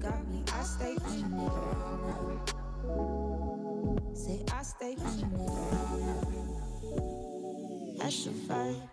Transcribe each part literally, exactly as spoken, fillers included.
got me, I stay on it. Say I stay on it. That's a fight.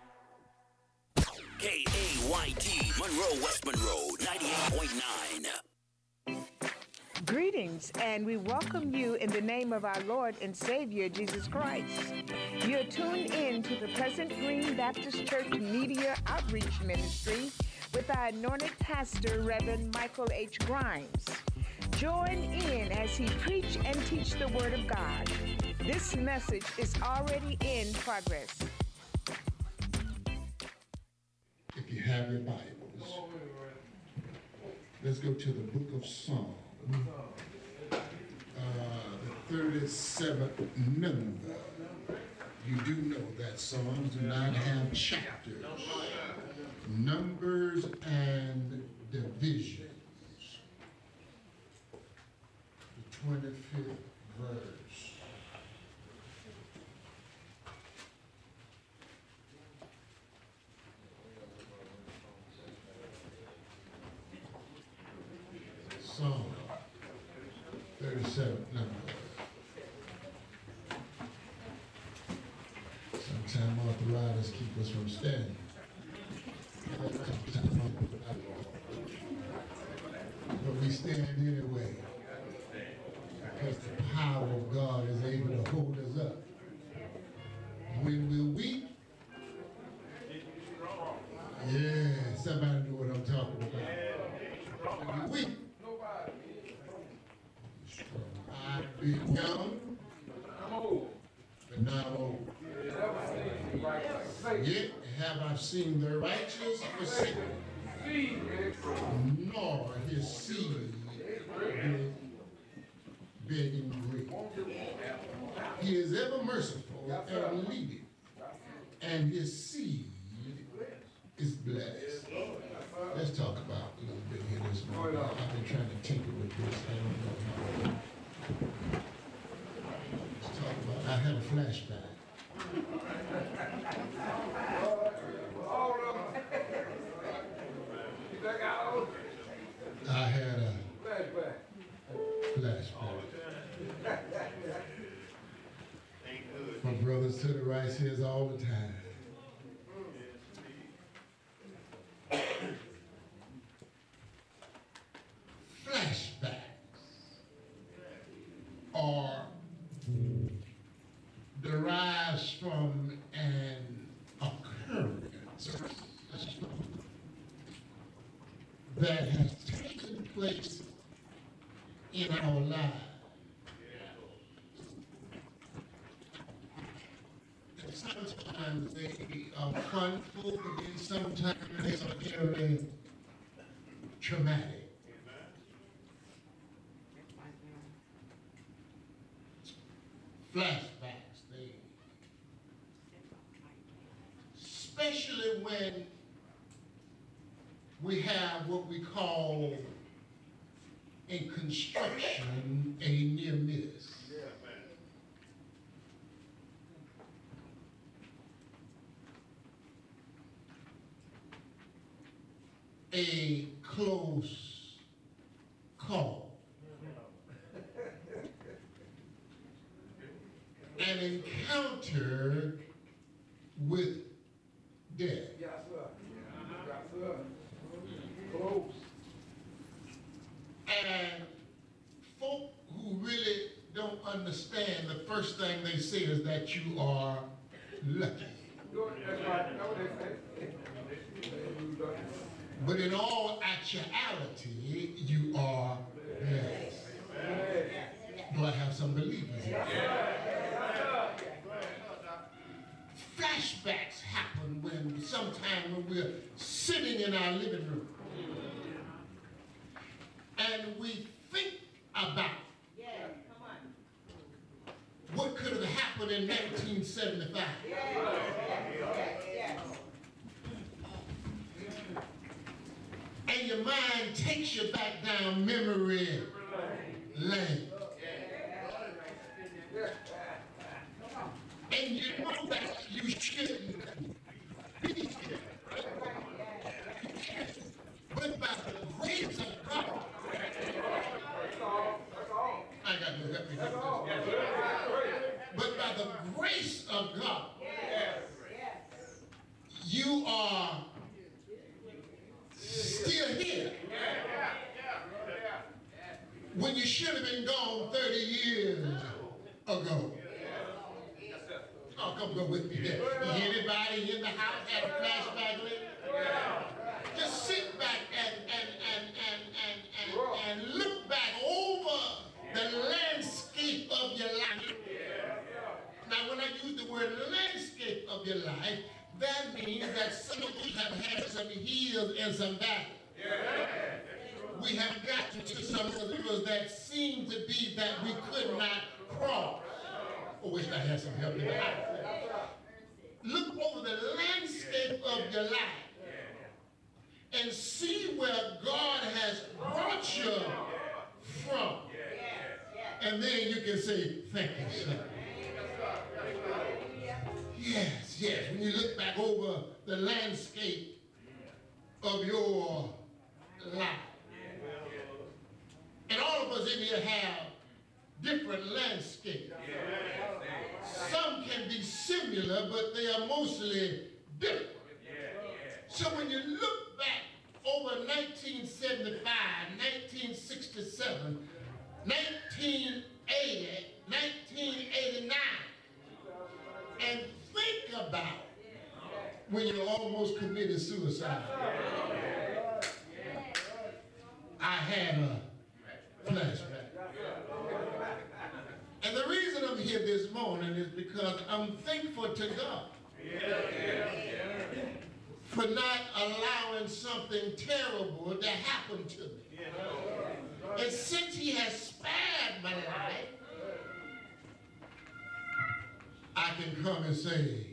K A Y T, Monroe, West Monroe, ninety-eight point nine. Greetings, and we welcome you in the name of our Lord and Savior, Jesus Christ. You're tuned in to the Pleasant Green Baptist Church Media Outreach Ministry with our anointed pastor, Reverend Michael H. Grimes. Join in as he preach and teach the Word of God. This message is already in progress. If you have your Bibles, let's go to the book of Psalms, uh, the thirty-seventh number. You do know that Psalms do not have chapters, numbers, and divisions. The twenty-fifth verse. Psalm thirty-seven number. Sometimes arthritis keep us from standing. But we stand anyway because the power of God is able to hold us up. When we're weak, yeah, somebody know what I'm talking about. When we're weak, I've been young, but now I'm old. Yet have I seen the righteous forsaken, nor his seed begging bread. He is ever merciful and leading, and his seed is blessed. Let's talk about a little bit here this morning. I've been trying to tinker with this. I don't know how. Let's talk about, I had a flashback. I had a flashback. My brothers to the right says all the time. Flashbacks are derives from an occurrence that has taken place in our lives. And sometimes they are funful, but then sometimes they are very traumatic. Flashbacks, they, especially when we have what we call in construction a near miss. Yeah, man. A close call. An encounter with death. Yes, sir. Yes, sir. Close. And folk who really don't understand, the first thing they say is that you are lucky. But in all actuality, you are blessed. Do I have some believers here? Flashbacks happen when sometime when we're sitting in our living room and we think about what could have happened in nineteen seventy-five. And your mind takes you back down memory lane. And you know that you shouldn't be here. But by the grace of God, should have been gone thirty years ago. Oh, come go with me there. Anybody in the house had a flashback lately? Just sit back and, and, and, and, and, and, and look back over the landscape of your life. Now, when I use the word landscape of your life, that means that some of you have had some hills and some valleys. We have gotten to some rivers that seem to be that we could not cross. I wish I had some help in the house. Look over the landscape of your life and see where God has brought you from. And then you can say, thank you, son. Yes, yes. When you look back over the landscape of your life. And all of us in here have different landscapes. Some can be similar, but they are mostly different. So when you look back over nineteen seventy-five, nineteen sixty-seven, nineteen eighty, nineteen eighty-nine, and think about when you almost committed suicide. I had a flashback. And the reason I'm here this morning is because I'm thankful to God for not allowing something terrible to happen to me. And since he has spared my life, I can come and say,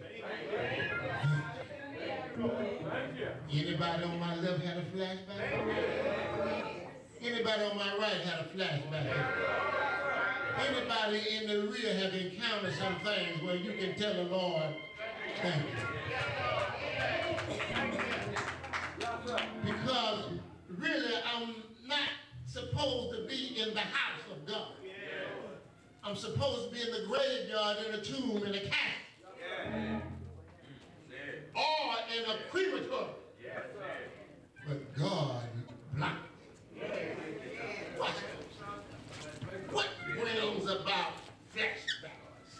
anybody on my left had a flashback? Anybody on my right had a flashback? Anybody in the rear have encountered some things where you can tell the Lord, thank you? Because really I'm not supposed to be in the house of God. I'm supposed to be in the graveyard, in a tomb, in a casket. Or in a crematory. But God blocked it. Watch this. What brings about flashbacks?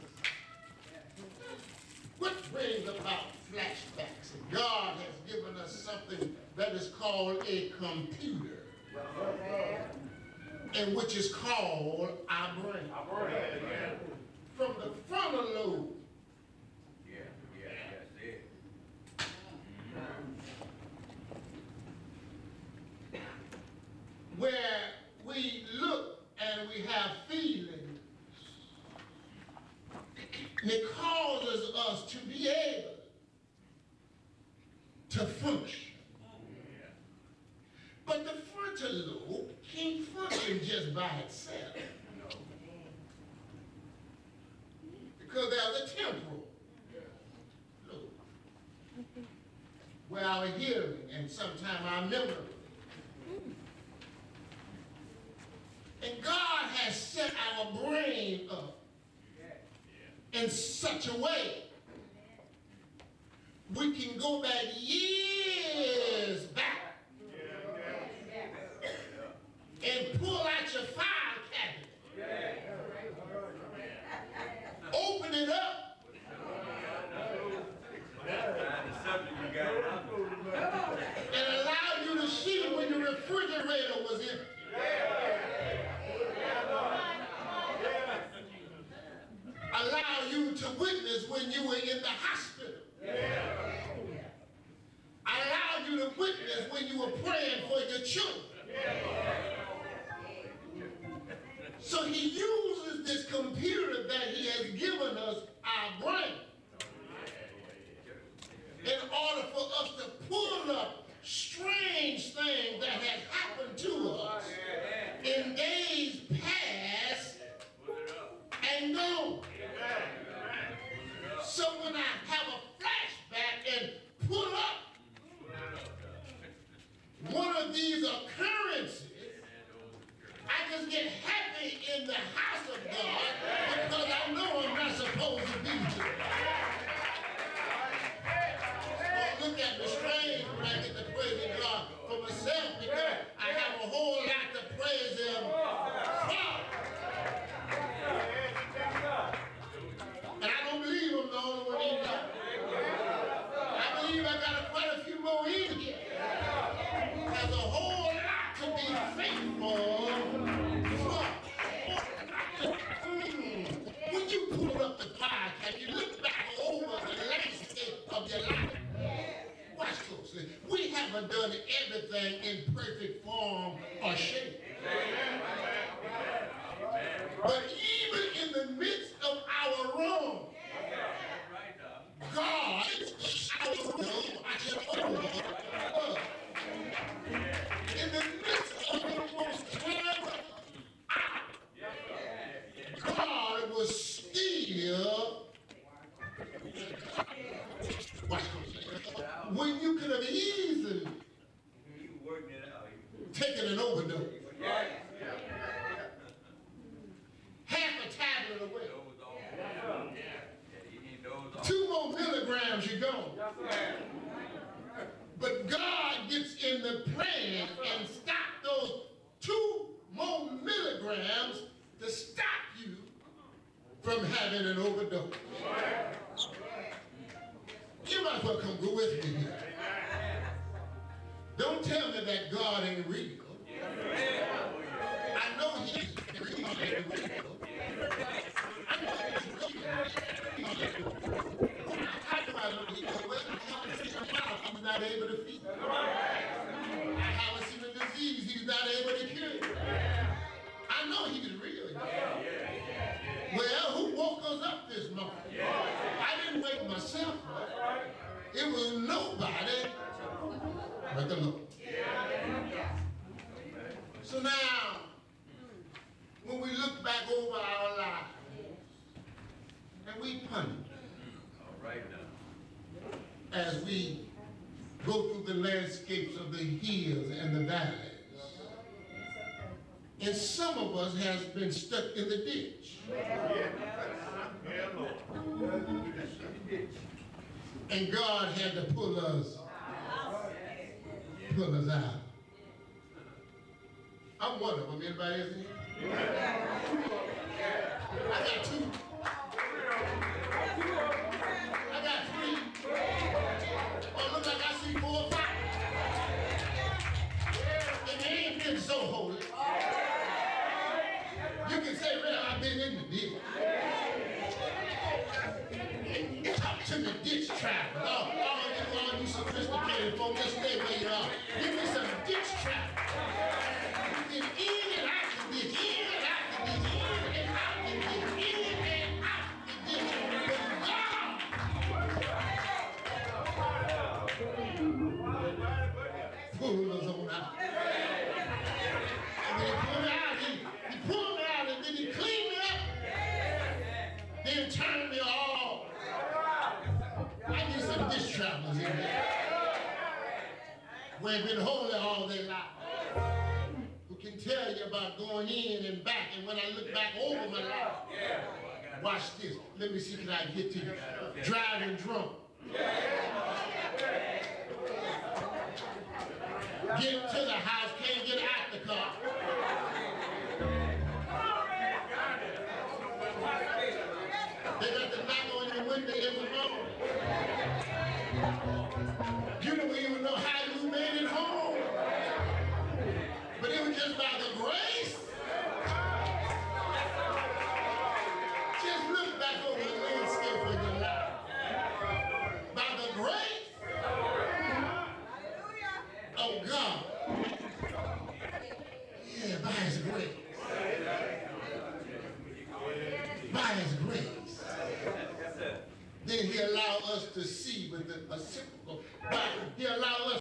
What brings about flashbacks? And God has given us something that is called a computer. And which is called our brain. Our brain. From the frontal lobe. Yeah, yeah, that's it. Where we look and we have feelings, it causes us to be able to function. But the frontal lobe can't function just by itself. Because there's a temporal lobe where our hearing and sometimes our memory. And God has set our brain up in such a way we can go back years back and pull out your file cabinet, open it up, and allow you to see when your refrigerator was empty. Allow you to witness when you were in the hospital. Allow you to witness when you were praying for your children. So he uses this computer that he has given us, our brain, in order for us to pull up strange things that had happened to us in days past and gone. So when I have a flashback and pull up one of these occurrences, I just get happy in the house of God because I know I'm not supposed to be here. done everything in perfect form or shape. But even in the midst of our wrong, God, in the midst of the most terrible hour, God was still, when you could have easily taken an overdose. Half a tablet away. Two more milligrams, you're gone. But God gets in the plan and stops those two more milligrams to stop you from having an overdose. You might as well come go with me here. Don't tell me that God ain't real. I know he's real. I know he's real. How do I know he's real? He's not able to feed. I haven't seen a disease he's not able to cure. I know he's real. Well, who woke us up this morning? I didn't wake myself up. It was nobody but the Lord. So now, when we look back over our lives and we ponder as we go through the landscapes of the hills and the valleys, and some of us has been stuck in the ditch. And God had to pull us, pull us out. I'm one of them. Anybody else in here? I got two. I got three. Oh, look like I see four or five. And they ain't been so holy. You can say, well, I've been in the ditch. Talk to the ditch travelers. Oh, oh, you, all you sophisticated folks, just stay where you are. Give me some ditch travelers. You can in and out the ditch, in and out the ditch, in and out the ditch, in and out the ditch. But God pulled us on out. And when he pulled me out, he, he pulled me out and then he cleaned me up. Then turned me all. I need some ditch travelers in there who ain't been holy all their life, who can tell you about going in and back, and when I look back over my life, watch this. Let me see, can I get to you? Driving drunk. Get to the house, can't get out the car. They got the knock on your window every morning. You don't even know how you made it home. But it was just by the grace. Just look back over the landscape of your life. By the grace of God. Yeah, by his grace. By his grace. Then he allowed us to see with the reciprocal. But he allowed us